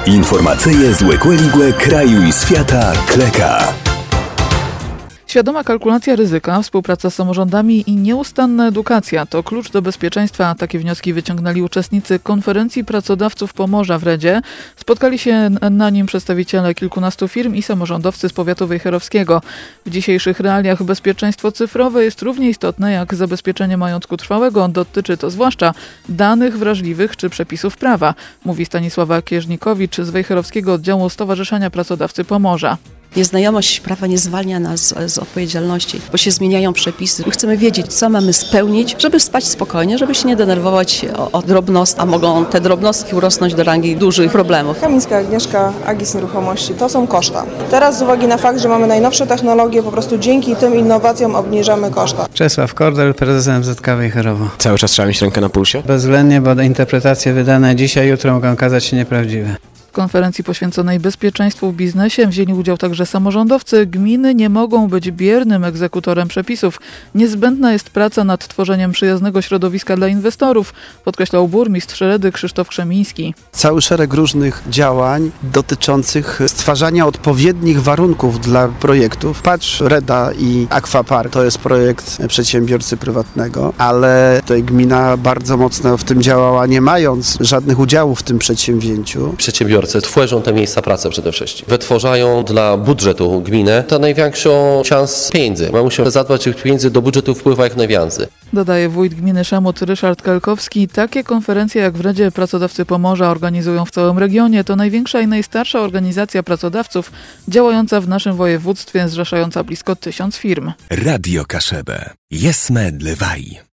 Informacyje z Łekłe kraju i świata Kleka. Świadoma kalkulacja ryzyka, współpraca z samorządami i nieustanna edukacja to klucz do bezpieczeństwa. Takie wnioski wyciągnęli uczestnicy konferencji pracodawców Pomorza w Redzie. Spotkali się na nim przedstawiciele kilkunastu firm i samorządowcy z powiatu wejherowskiego. W dzisiejszych realiach bezpieczeństwo cyfrowe jest równie istotne jak zabezpieczenie majątku trwałego. Dotyczy to zwłaszcza danych wrażliwych czy przepisów prawa, mówi Stanisława Kieżnikowicz z wejherowskiego oddziału Stowarzyszenia Pracodawcy Pomorza. Nieznajomość prawa nie zwalnia nas z odpowiedzialności, bo się zmieniają przepisy. My chcemy wiedzieć, co mamy spełnić, żeby spać spokojnie, żeby się nie denerwować o drobnost, a mogą te drobnostki urosnąć do rangi dużych problemów. Kamińska Agnieszka, Agis Nieruchomości. To są koszta. Teraz z uwagi na fakt, że mamy najnowsze technologie, po prostu dzięki tym innowacjom obniżamy koszta. Czesław Kordel, prezes MZK Wejherowo. Cały czas trzeba mieć rękę na pulsie? Bezwzględnie, bo interpretacje wydane dzisiaj, jutro mogą okazać się nieprawdziwe. W konferencji poświęconej bezpieczeństwu w biznesie wzięli udział także samorządowcy. Gminy nie mogą być biernym egzekutorem przepisów. Niezbędna jest praca nad tworzeniem przyjaznego środowiska dla inwestorów, podkreślał burmistrz Redy Krzysztof Krzemiński. Cały szereg różnych działań dotyczących stwarzania odpowiednich warunków dla projektów. Patrz, Reda i Aquapark to jest projekt przedsiębiorcy prywatnego, ale tutaj gmina bardzo mocno w tym działała, nie mając żadnych udziałów w tym przedsięwzięciu. Przedsiębiorcy tworzą te miejsca pracy przede wszystkim. Wytwarzają dla budżetu gminy to największą szans pieniędzy. My musimy zadbać, żeby pieniędzy do budżetu wpływa jak najwięcej. Dodaje wójt gminy Szemut Ryszard Kelkowski. Takie konferencje jak w Redzie Pracodawcy Pomorza organizują w całym regionie. To największa i najstarsza organizacja pracodawców działająca w naszym województwie, zrzeszająca blisko 1000 firm. Radio Kaszebę. Jesme Dlewaj.